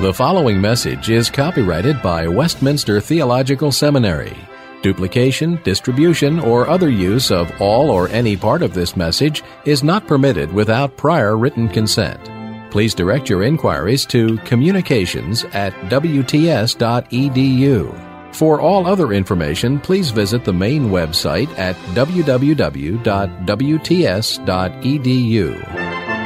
The following message is copyrighted by Westminster Theological Seminary. Duplication, distribution, or other use of all or any part of this message is not permitted without prior written consent. Please direct your inquiries to communications@wts.edu. For all other information, please visit the main website at www.wts.edu.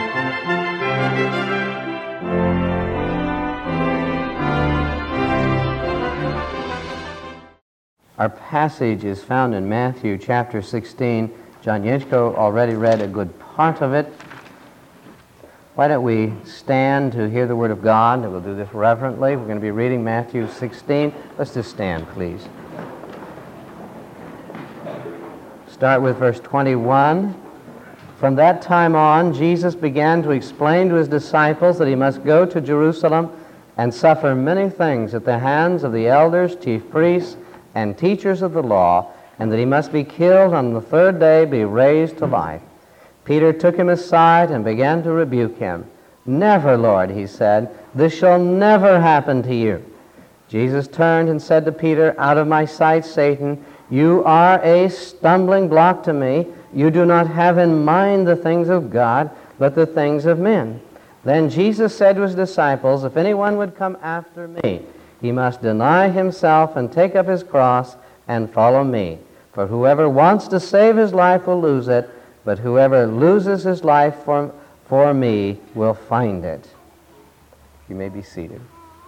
Our passage is found in Matthew chapter 16. John Yechko already read a good part of it. Why don't we stand to hear the Word of God, and we'll do this reverently. We're going to be reading Matthew 16. Let's just stand, please. Start with verse 21. From that time on, Jesus began to explain to his disciples that he must go to Jerusalem and suffer many things at the hands of the elders, chief priests, and teachers of the law, and that he must be killed and on the third day be raised to life. Peter took him aside and began to rebuke him. "Never, Lord," he said, "this shall never happen to you." Jesus turned and said to Peter, "Out of my sight, Satan, you are a stumbling block to me. You do not have in mind the things of God, but the things of men." Then Jesus said to his disciples, "If anyone would come after me, he must deny himself and take up his cross and follow me. For whoever wants to save his life will lose it, but whoever loses his life for me will find it." You may be seated.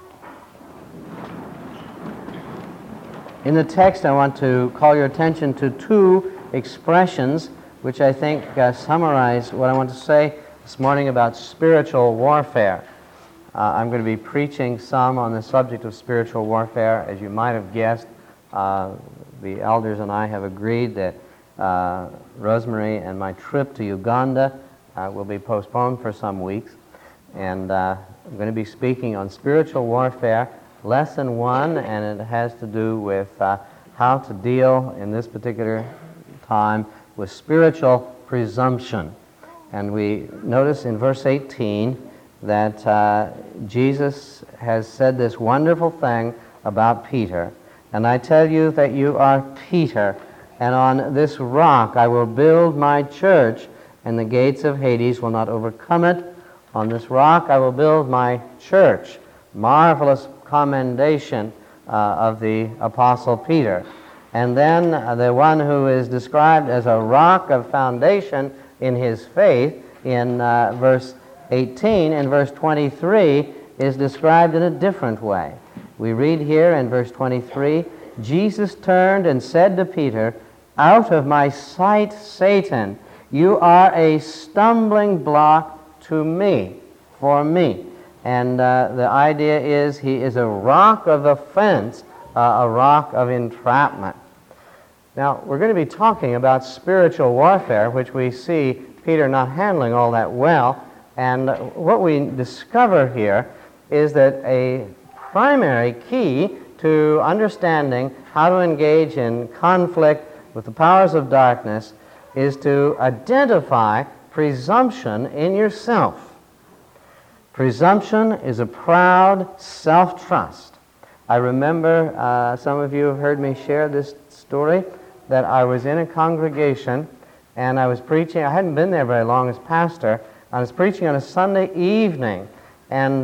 In the text, I want to call your attention to two expressions which I think summarize what I want to say this morning about spiritual warfare. I'm going to be preaching some on the subject of spiritual warfare. As you might have guessed, the elders and I have agreed that Rosemary and my trip to Uganda will be postponed for some weeks. And I'm going to be speaking on spiritual warfare, lesson 1, and it has to do with how to deal in this particular time with spiritual presumption. And we notice in verse 18 that Jesus has said this wonderful thing about Peter. "And I tell you that you are Peter, and on this rock I will build my church, and the gates of Hades will not overcome it. On this rock I will build my church." Marvelous commendation of the Apostle Peter. And then the one who is described as a rock of foundation in his faith in verse 18 and verse 23 is described in a different way. We read here in verse 23, Jesus turned and said to Peter, "Out of my sight, Satan, you are a stumbling block to me, for me." And the idea is he is a rock of offense, a rock of entrapment. Now, we're going to be talking about spiritual warfare, which we see Peter not handling all that well. And what we discover here is that a primary key to understanding how to engage in conflict with the powers of darkness is to identify presumption in yourself. Presumption is a proud self-trust. I remember some of you have heard me share this story, that I was in a congregation and I was preaching. I hadn't been there very long as pastor. I was preaching on a Sunday evening, and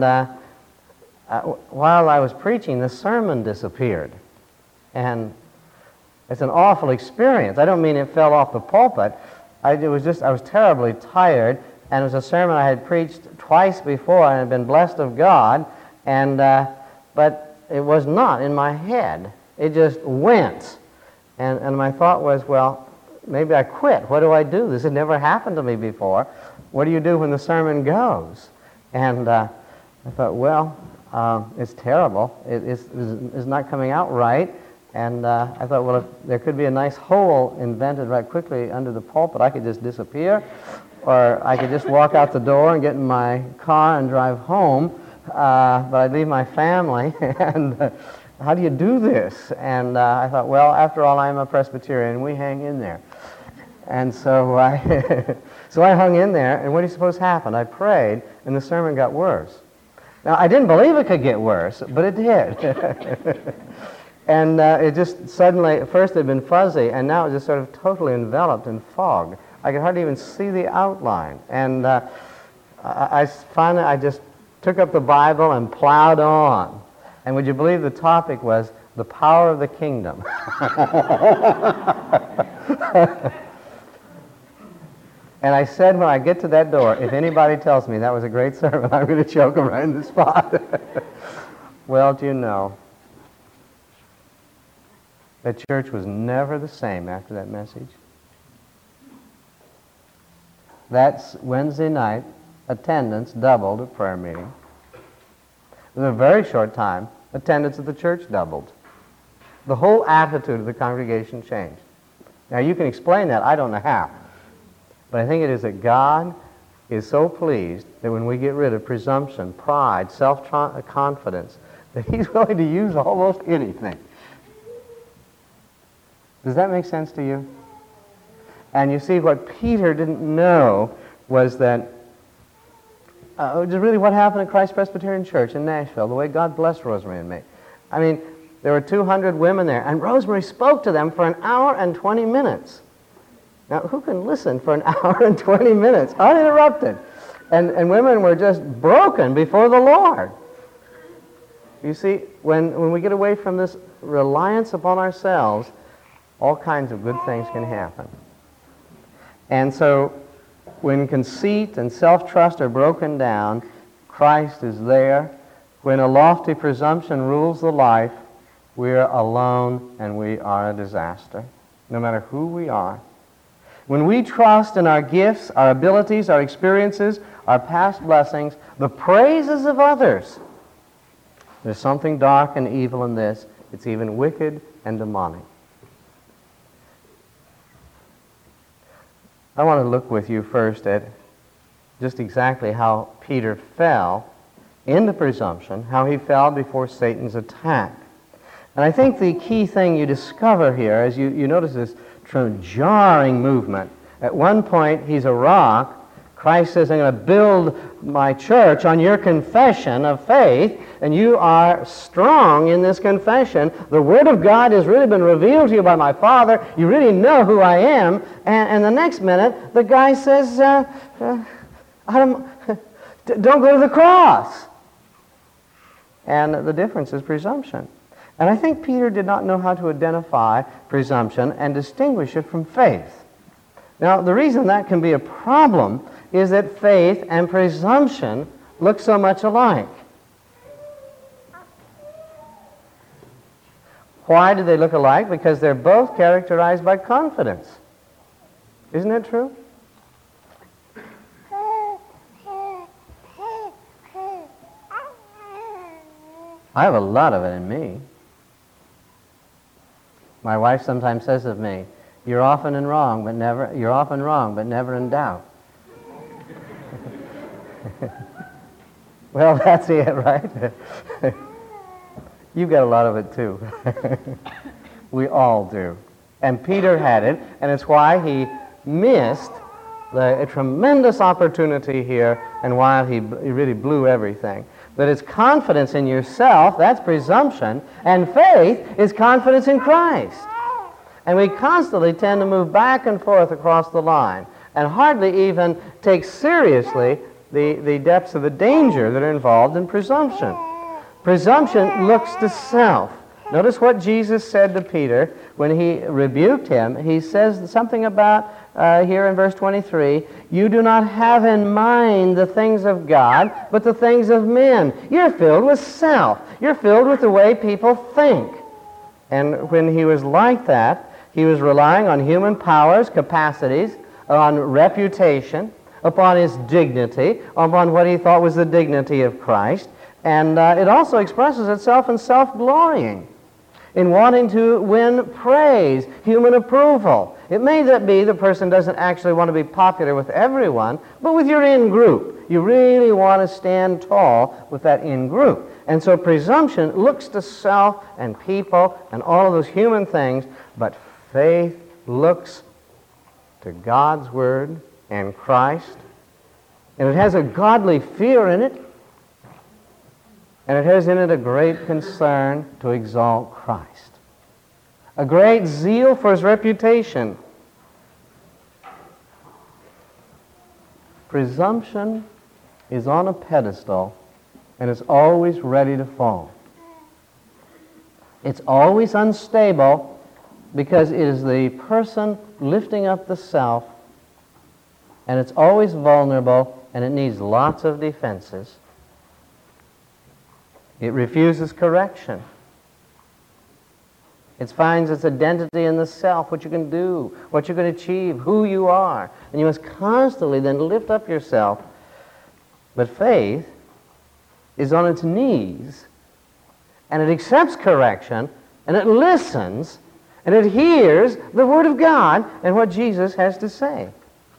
while I was preaching, the sermon disappeared. And it's an awful experience. I don't mean it fell off the pulpit. I was terribly tired, and it was a sermon I had preached twice before and had been blessed of God, and but it was not in my head. It just went. And my thought was, well, maybe I quit. What do I do? This had never happened to me before. What do you do when the sermon goes? And I thought, well, it's terrible. It's not coming out right. And I thought, well, if there could be a nice hole invented right quickly under the pulpit, I could just disappear, or I could just walk out the door and get in my car and drive home, but I'd leave my family, and how do you do this? And I thought, well, after all, I'm a Presbyterian, we hang in there. And so I hung in there, and what do you suppose happened? I prayed, and the sermon got worse. Now, I didn't believe it could get worse, but it did. And it just suddenly, at first it had been fuzzy, and now it just sort of totally enveloped in fog. I could hardly even see the outline. And I finally just took up the Bible and plowed on. And would you believe the topic was the power of the kingdom? And I said when I get to that door, if anybody tells me that was a great sermon, I'm going to choke them right in the spot. Well, do you know, the church was never the same after that message. That's Wednesday night, attendance doubled at prayer meeting. In a very short time, attendance at the church doubled. The whole attitude of the congregation changed. Now, you can explain that. I don't know how. But I think it is that God is so pleased that when we get rid of presumption, pride, self-confidence, that He's willing to use almost anything. Does that make sense to you? And you see, what Peter didn't know was that really what happened at Christ Presbyterian Church in Nashville, the way God blessed Rosemary and me. I mean, there were 200 women there, and Rosemary spoke to them for an hour and 20 minutes. Now, who can listen for an hour and 20 minutes, uninterrupted? And women were just broken before the Lord. You see, when we get away from this reliance upon ourselves, all kinds of good things can happen. And so, when conceit and self-trust are broken down, Christ is there. When a lofty presumption rules the life, we're alone and we are a disaster, no matter who we are. When we trust in our gifts, our abilities, our experiences, our past blessings, the praises of others, there's something dark and evil in this. It's even wicked and demonic. I want to look with you first at just exactly how Peter fell in the presumption, how he fell before Satan's attack. And I think the key thing you discover here, as you notice this jarring movement. At one point, he's a rock. Christ says, I'm going to build my church on your confession of faith, and you are strong in this confession. The Word of God has really been revealed to you by my Father. You really know who I am. And the next minute, the guy says, don't go to the cross. And the difference is presumption. And I think Peter did not know how to identify presumption and distinguish it from faith. Now, the reason that can be a problem is that faith and presumption look so much alike. Why do they look alike? Because they're both characterized by confidence. Isn't that true? I have a lot of it in me. My wife sometimes says of me, you're often wrong, but never in doubt. Well, that's it, right? You've got a lot of it too. We all do. And Peter had it, and it's why he missed a tremendous opportunity here, and why he really blew everything. That it's confidence in yourself, that's presumption, and faith is confidence in Christ. And we constantly tend to move back and forth across the line and hardly even take seriously the depths of the danger that are involved in presumption. Presumption looks to self. Notice what Jesus said to Peter when he rebuked him. He says something about, here in verse 23, you do not have in mind the things of God, but the things of men. You're filled with self. You're filled with the way people think. And when he was like that, he was relying on human powers, capacities, on reputation, upon his dignity, upon what he thought was the dignity of Christ. And it also expresses itself in self-glorying, in wanting to win praise, human approval. It may not be the person doesn't actually want to be popular with everyone, but with your in-group. You really want to stand tall with that in-group. And so presumption looks to self and people and all of those human things, but faith looks to God's Word and Christ. And it has a godly fear in it. And it has in it a great concern to exalt Christ, a great zeal for his reputation. Presumption is on a pedestal and is always ready to fall. It's always unstable because it is the person lifting up the self, and it's always vulnerable, and it needs lots of defenses. It refuses correction. It finds its identity in the self, what you can do, what you're going to achieve, who you are. And you must constantly then lift up yourself. But faith is on its knees, and it accepts correction, and it listens, and it hears the Word of God and what Jesus has to say.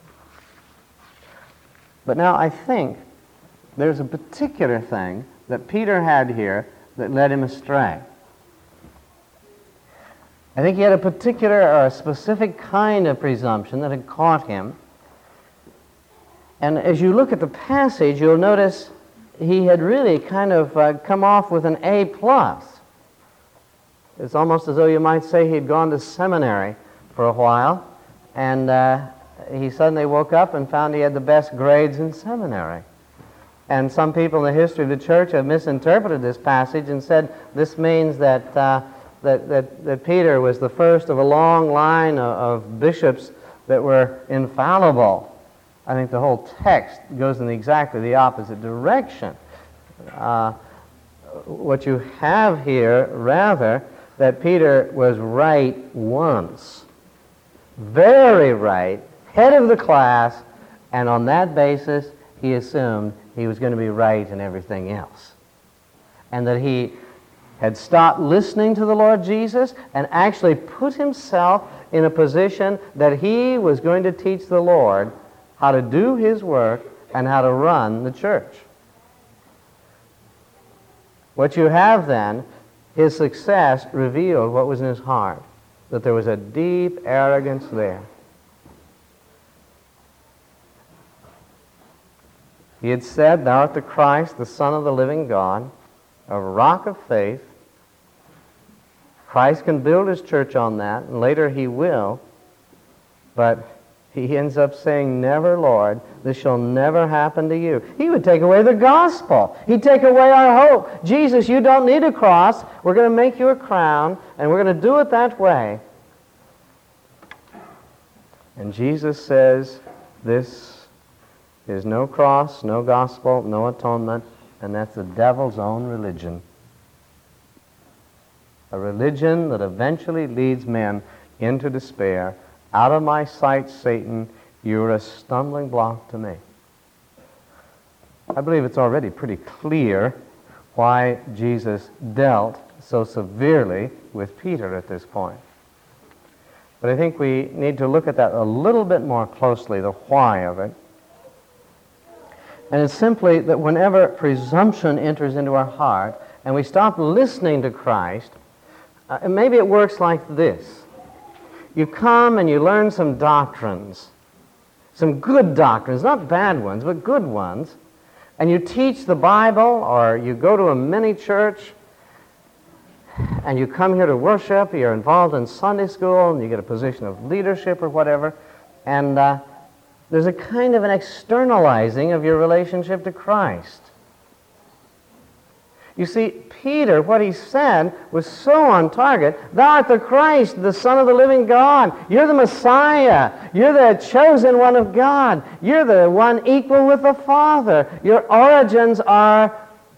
But now I think there's a particular thing that Peter had here that led him astray. I think he had a particular or a specific kind of presumption that had caught him. And as you look at the passage, you'll notice he had really kind of come off with an A+. It's almost as though you might say he'd gone to seminary for a while, and he suddenly woke up and found he had the best grades in seminary. And some people in the history of the church have misinterpreted this passage and said this means that Peter was the first of a long line of bishops that were infallible. I think the whole text goes in exactly the opposite direction. What you have here, rather, that Peter was right once, very right, head of the class, and on that basis he assumed he was going to be right in everything else. And that he had stopped listening to the Lord Jesus and actually put himself in a position that he was going to teach the Lord how to do his work and how to run the church. What you have then, his success revealed what was in his heart, that there was a deep arrogance there. He had said, "Thou art the Christ, the Son of the living God, a rock of faith." Christ can build his church on that, and later he will, but he ends up saying, "Never, Lord, this shall never happen to you." He would take away the gospel. He'd take away our hope. Jesus, you don't need a cross. We're going to make you a crown, and we're going to do it that way. And Jesus says, this is no cross, no gospel, no atonement, and that's the devil's own religion. A religion that eventually leads men into despair. Out of my sight, Satan, you're a stumbling block to me. I believe it's already pretty clear why Jesus dealt so severely with Peter at this point. But I think we need to look at that a little bit more closely, the why of it. And it's simply that whenever presumption enters into our heart and we stop listening to Christ, maybe it works like this. You come and you learn some doctrines, some good doctrines, not bad ones, but good ones, and you teach the Bible, or you go to a mini church, and you come here to worship, you're involved in Sunday school, and you get a position of leadership or whatever, and there's a kind of an externalizing of your relationship to Christ. You see, Peter, what he said was so on target. Thou art the Christ, the Son of the living God. You're the Messiah. You're the chosen one of God. You're the one equal with the Father. Your origins are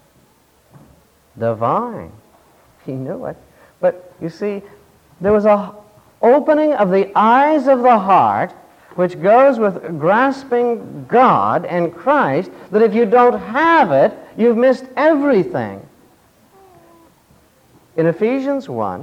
divine. He knew it. But you see, there was a opening of the eyes of the heart, which goes with grasping God and Christ, that if you don't have it, you've missed everything. In Ephesians 1,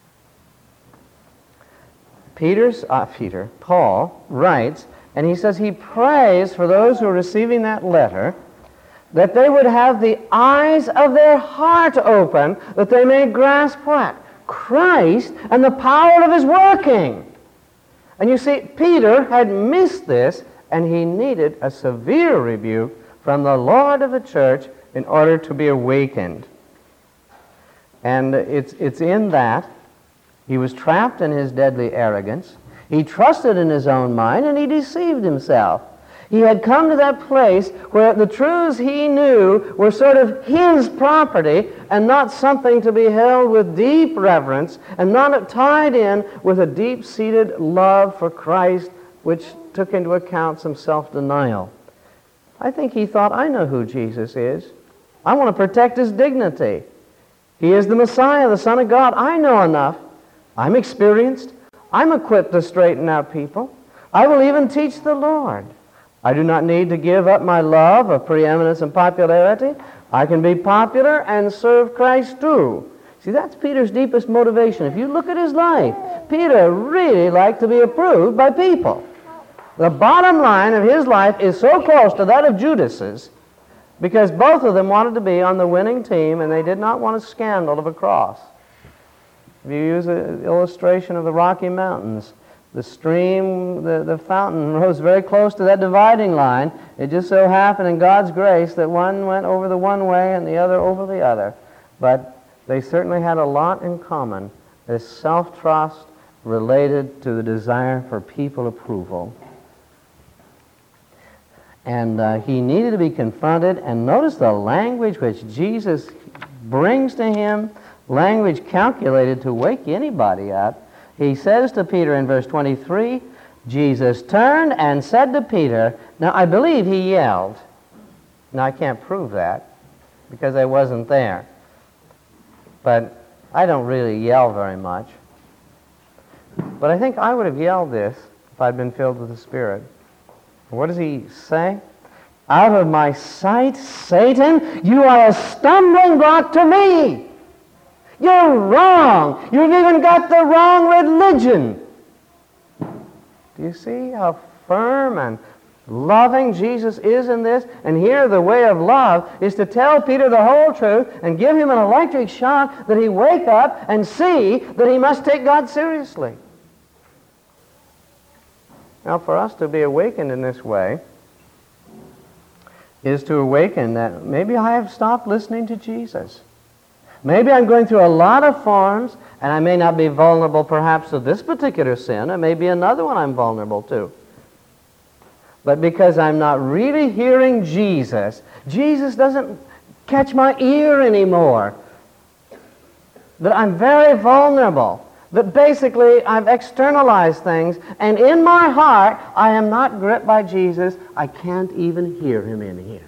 Paul writes, and he says he prays for those who are receiving that letter, that they would have the eyes of their heart open, that they may grasp what? Christ and the power of his working. And you see, Peter had missed this, and he needed a severe rebuke from the Lord of the church in order to be awakened. And it's in that he was trapped in his deadly arrogance. He trusted in his own mind, and he deceived himself. He had come to that place where the truths he knew were sort of his property and not something to be held with deep reverence and not tied in with a deep-seated love for Christ, which took into account some self-denial. I think he thought, I know who Jesus is. I want to protect his dignity. He is the Messiah, the Son of God. I know enough. I'm experienced. I'm equipped to straighten out people. I will even teach the Lord. I do not need to give up my love of preeminence and popularity. I can be popular and serve Christ too. See, that's Peter's deepest motivation. If you look at his life, Peter really liked to be approved by people. The bottom line of his life is so close to that of Judas's because both of them wanted to be on the winning team and they did not want a scandal of a cross. If you use an illustration of the Rocky Mountains, the stream, the fountain rose very close to that dividing line. It just so happened in God's grace that one went over the one way and the other over the other. But they certainly had a lot in common. This self-trust related to the desire for people approval. And he needed to be confronted. And notice the language which Jesus brings to him, language calculated to wake anybody up. He says to Peter in verse 23, Jesus turned and said to Peter, now I believe he yelled. Now I can't prove that because I wasn't there. But I don't really yell very much. But I think I would have yelled this if I'd been filled with the Spirit. What does he say? Out of my sight, Satan, you are a stumbling block to me. You're wrong. You've even got the wrong religion. Do you see how firm and loving Jesus is in this? And here the way of love is to tell Peter the whole truth and give him an electric shock that he wake up and see that he must take God seriously. Now, for us to be awakened in this way is to awaken that maybe I have stopped listening to Jesus. Maybe I'm going through a lot of forms, and I may not be vulnerable perhaps to this particular sin. It may be another one I'm vulnerable to. But because I'm not really hearing Jesus, Jesus doesn't catch my ear anymore. That I'm very vulnerable. That basically I've externalized things, and in my heart I am not gripped by Jesus. I can't even hear him in here.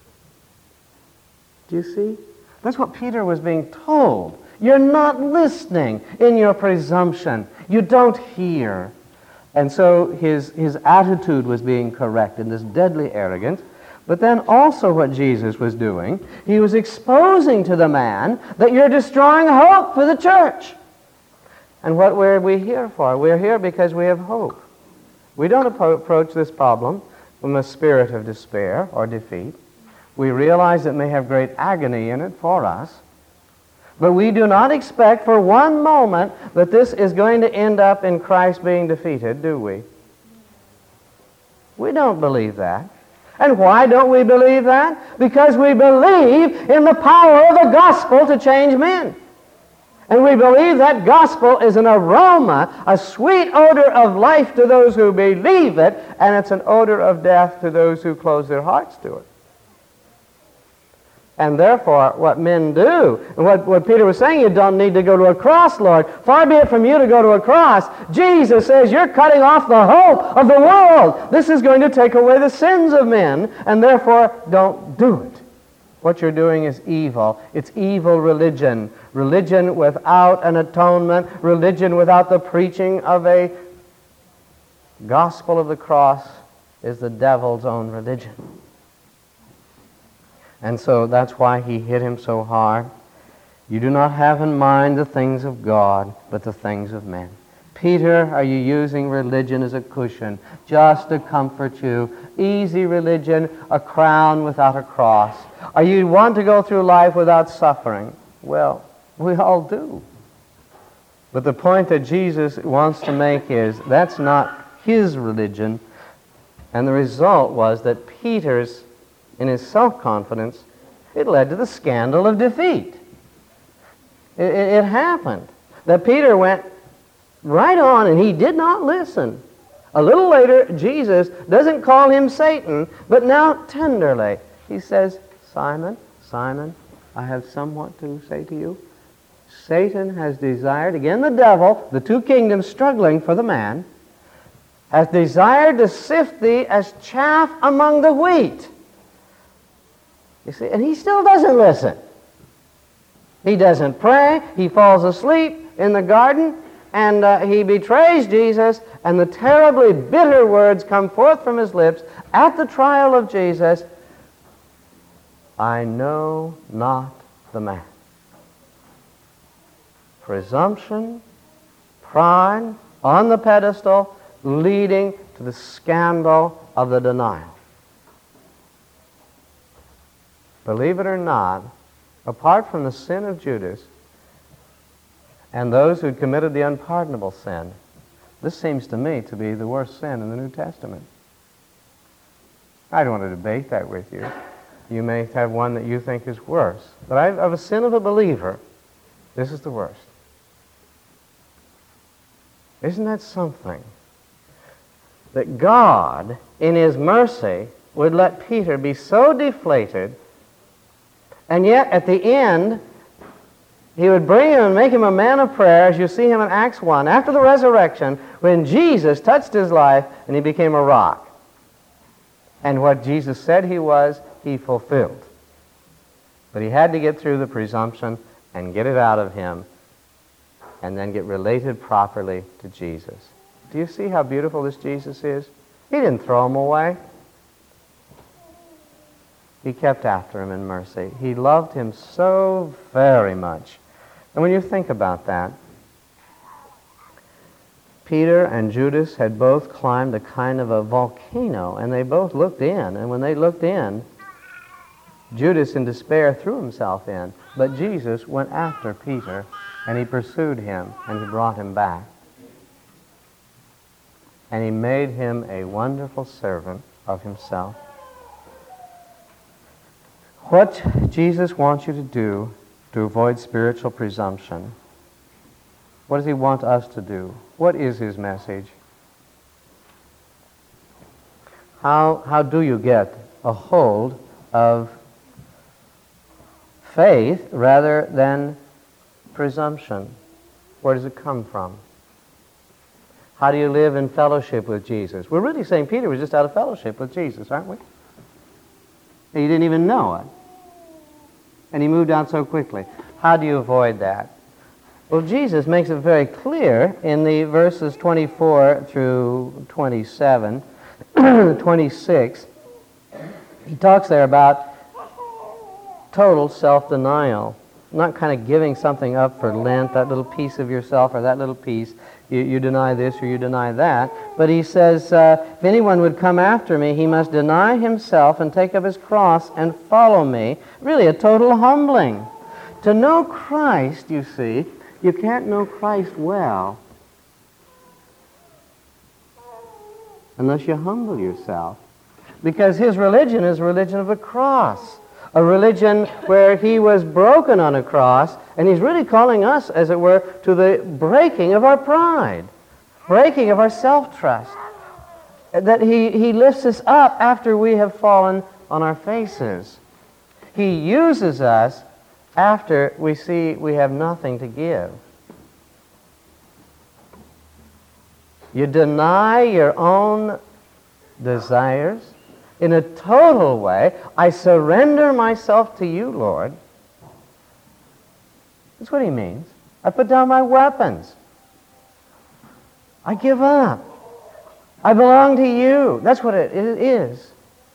Do you see? That's what Peter was being told. You're not listening in your presumption. You don't hear. And so his attitude was being corrected, this deadly arrogance. But then also what Jesus was doing, he was exposing to the man that you're destroying hope for the church. And what were we here for? We're here because we have hope. We don't approach this problem from a spirit of despair or defeat. We realize it may have great agony in it for us. But we do not expect for one moment that this is going to end up in Christ being defeated, do we? We don't believe that. And why don't we believe that? Because we believe in the power of the gospel to change men. And we believe that gospel is an aroma, a sweet odor of life to those who believe it, and it's an odor of death to those who close their hearts to it. And therefore, what men do, and what Peter was saying, you don't need to go to a cross, Lord. Far be it from you to go to a cross. Jesus says you're cutting off the hope of the world. This is going to take away the sins of men, and therefore, don't do it. What you're doing is evil. It's evil religion. Religion without an atonement. Religion without the preaching of a gospel of the cross is the devil's own religion. And so that's why he hit him so hard. You do not have in mind the things of God, but the things of men. Peter, are you using religion as a cushion just to comfort you? Easy religion, a crown without a cross. Are you want to go through life without suffering? Well, we all do. But the point that Jesus wants to make is that's not his religion. And the result was that Peter's, in his self-confidence, it led to the scandal of defeat. It happened that Peter went right on and he did not listen. A little later, Jesus doesn't call him Satan, but now tenderly he says, Simon, Simon, I have somewhat to say to you. Satan has desired, again the devil, the two kingdoms struggling for the man, has desired to sift thee as chaff among the wheat. You see, and he still doesn't listen. He doesn't pray. He falls asleep in the garden, and he betrays Jesus, and the terribly bitter words come forth from his lips at the trial of Jesus, I know not the man. Presumption, pride on the pedestal, leading to the scandal of the denial. Believe it or not, apart from the sin of Judas and those who committed the unpardonable sin, this seems to me to be the worst sin in the New Testament. I don't want to debate that with you. You may have one that you think is worse. But of a sin of a believer, this is the worst. Isn't that something? That God, in His mercy, would let Peter be so deflated, and yet at the end, He would bring him and make him a man of prayer, as you see him in Acts 1, after the resurrection, when Jesus touched his life and he became a rock. And what Jesus said he was, he fulfilled. But he had to get through the presumption and get it out of him, and then get related properly to Jesus. Do you see how beautiful this Jesus is? He didn't throw him away. He kept after him in mercy. He loved him so very much. And when you think about that, Peter and Judas had both climbed a kind of a volcano, and they both looked in. And when they looked in, Judas in despair threw himself in. But Jesus went after Peter, and he pursued him, and he brought him back. And he made him a wonderful servant of himself. What Jesus wants you to do to avoid spiritual presumption, what does he want us to do? What is his message? How do you get a hold of faith rather than presumption? Where does it come from? How do you live in fellowship with Jesus? We're really saying Peter was just out of fellowship with Jesus, aren't we? And he didn't even know it. And he moved out so quickly. How do you avoid that? Well, Jesus makes it very clear in the verses 24 through 27, 26. He talks there about total self-denial, not kind of giving something up for Lent, that little piece of yourself or that little piece. You deny this or you deny that. But he says, if anyone would come after me, he must deny himself and take up his cross and follow me. Really a total humbling. To know Christ, you see, you can't know Christ well unless you humble yourself. Because his religion is a religion of a cross. A religion where he was broken on a cross, and he's really calling us, as it were, to the breaking of our pride, breaking of our self-trust, that he lifts us up after we have fallen on our faces. He uses us after we see we have nothing to give. You deny your own desires in a total way. I surrender myself to you, Lord. That's what he means. I put down my weapons. I give up. I belong to you. That's what it is.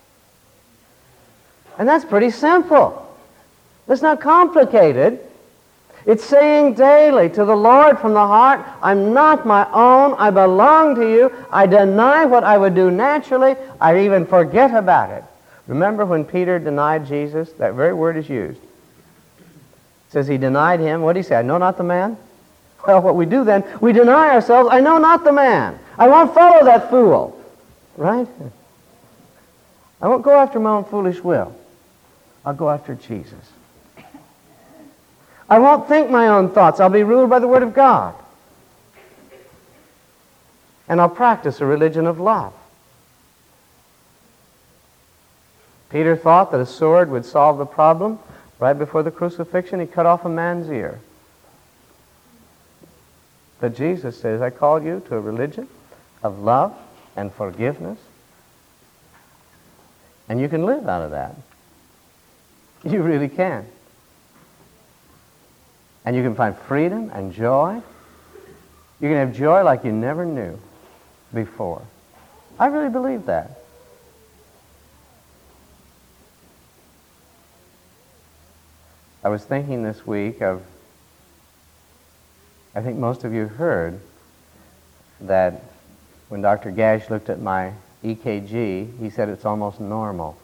And that's pretty simple. That's not complicated. It's saying daily to the Lord from the heart, I'm not my own. I belong to you. I deny what I would do naturally. I even forget about it. Remember when Peter denied Jesus? That very word is used. It says he denied him. What did he say? I know not the man? Well, what we do then, we deny ourselves. I know not the man. I won't follow that fool. Right? I won't go after my own foolish will. I'll go after Jesus. I won't think my own thoughts. I'll be ruled by the Word of God. And I'll practice a religion of love. Peter thought that a sword would solve the problem. Right before the crucifixion, he cut off a man's ear. But Jesus says, I call you to a religion of love and forgiveness. And you can live out of that. You really can. And you can find freedom and joy. You can have joy like you never knew before. I really believe that. I was thinking this week of, I think most of you heard that when Dr. Gash looked at my EKG, he said it's almost normal.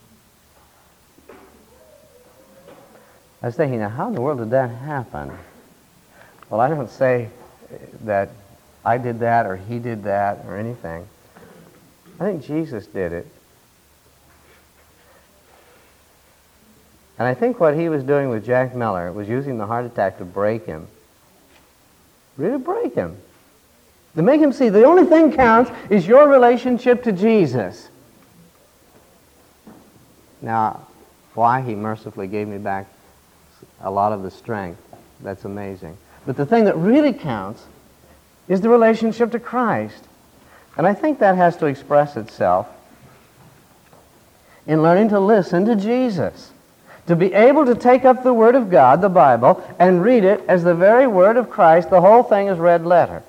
I was thinking, now how in the world did that happen? Well, I don't say that I did that or he did that or anything. I think Jesus did it. And I think what he was doing with Jack Miller was using the heart attack to break him. Really break him. To make him see the only thing counts is your relationship to Jesus. Now, why he mercifully gave me back a lot of the strength, that's amazing. But the thing that really counts is the relationship to Christ. And I think that has to express itself in learning to listen to Jesus. To be able to take up the Word of God, the Bible, and read it as the very Word of Christ, the whole thing is red letter.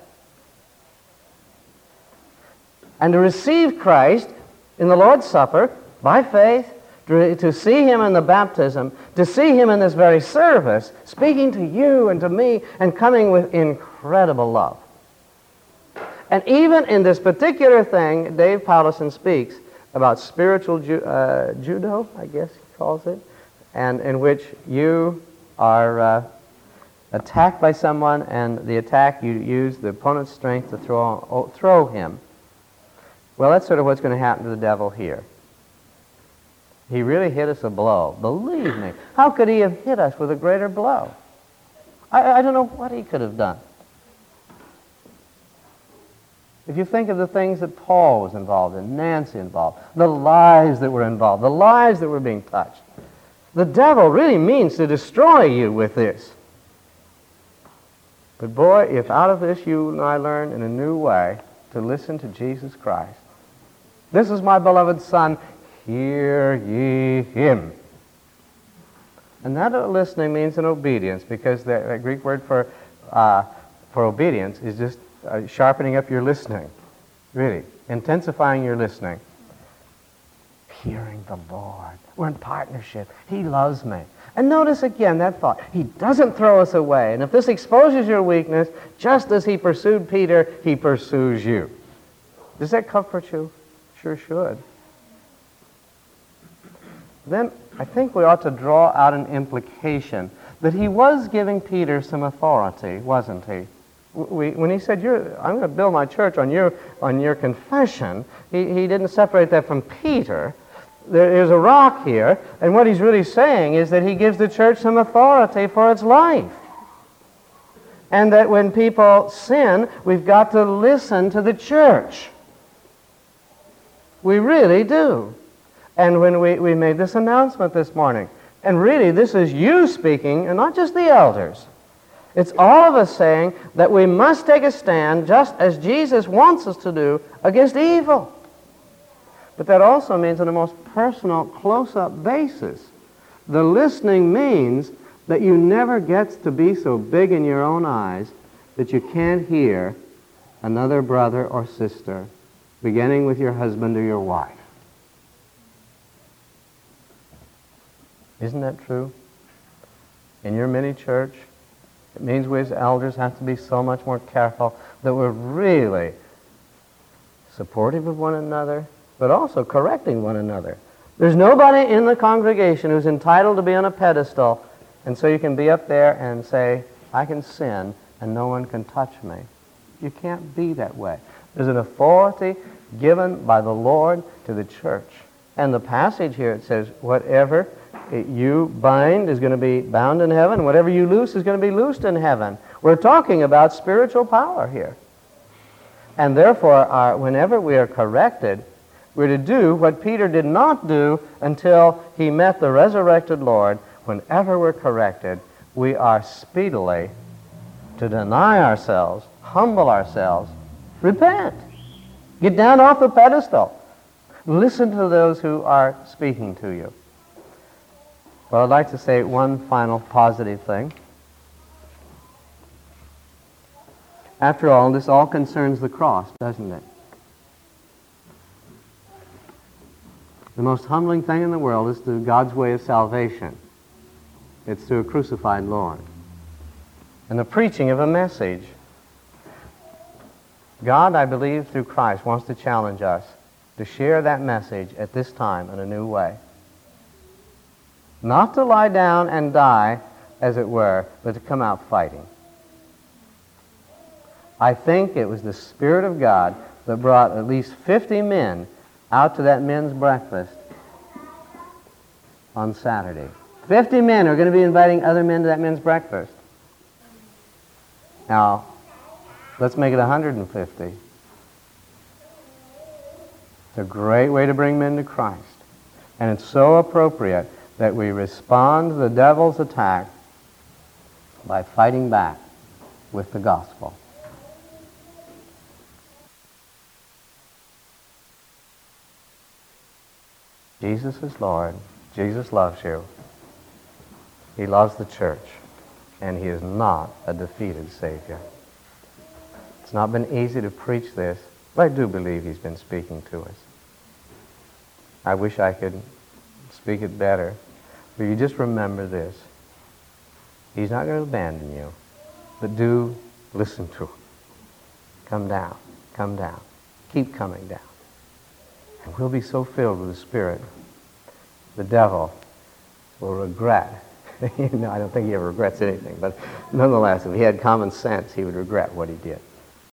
And to receive Christ in the Lord's Supper by faith, to see Him in the baptism, to see Him in this very service, speaking to you and to me, and coming with incredible love. And even in this particular thing, Dave Paulison speaks about spiritual judo, I guess he calls it, and in which you are attacked by someone, and the attack, you use the opponent's strength to throw him. Well, that's sort of what's going to happen to the devil here. He really hit us a blow. Believe me. How could he have hit us with a greater blow? I don't know what he could have done. If you think of the things that Paul was involved in, Nancy involved, the lives that were involved, the lives that were being touched, the devil really means to destroy you with this. But boy, if out of this you and I learn in a new way to listen to Jesus Christ. This is my beloved Son, hear ye him. And that listening means an obedience, because the Greek word for obedience is just sharpening up your listening, really, intensifying your listening. Hearing the Lord. We're in partnership. He loves me. And notice again that thought. He doesn't throw us away. And if this exposes your weakness, just as he pursued Peter, he pursues you. Does that comfort you? Sure should. Then I think we ought to draw out an implication that he was giving Peter some authority, wasn't he? When he said, I'm going to build my church on your confession, he didn't separate that from Peter. There's a rock here, and what he's really saying is that he gives the church some authority for its life. And that when people sin, we've got to listen to the church. We really do. And when we made this announcement this morning, and really this is you speaking, and not just the elders. It's all of us saying that we must take a stand, just as Jesus wants us to do, against evil. But that also means on a most personal, close-up basis. The listening means that you never get to be so big in your own eyes that you can't hear another brother or sister, beginning with your husband or your wife. Isn't that true? In your mini church, it means we as elders have to be so much more careful that we're really supportive of one another, but also correcting one another. There's nobody in the congregation who's entitled to be on a pedestal, and so you can be up there and say, I can sin and no one can touch me. You can't be that way. There's an authority given by the Lord to the church. And the passage here, it says, whatever you bind is going to be bound in heaven. Whatever you loose is going to be loosed in heaven. We're talking about spiritual power here. And therefore, whenever we are corrected, we're to do what Peter did not do until he met the resurrected Lord. Whenever we're corrected, we are speedily to deny ourselves, humble ourselves, repent. Get down off the pedestal. Listen to those who are speaking to you. Well, I'd like to say one final positive thing. After all, this all concerns the cross, doesn't it? The most humbling thing in the world is through God's way of salvation. It's through a crucified Lord. And the preaching of a message. God, I believe, through Christ, wants to challenge us to share that message at this time in a new way. Not to lie down and die, as it were, but to come out fighting. I think it was the Spirit of God that brought at least 50 men out to that men's breakfast on Saturday. 50 men are going to be inviting other men to that men's breakfast. Now, let's make it 150. It's a great way to bring men to Christ. And it's so appropriate that we respond to the devil's attack by fighting back with the gospel. Jesus is Lord. Jesus loves you. He loves the church. And he is not a defeated Savior. It's not been easy to preach this, but I do believe he's been speaking to us. I wish I could speak it better. But you just remember this. He's not going to abandon you. But do listen to him. Come down. Come down. Keep coming down. And we'll be so filled with the Spirit, the devil will regret. I don't think he ever regrets anything, but nonetheless, if he had common sense, he would regret what he did.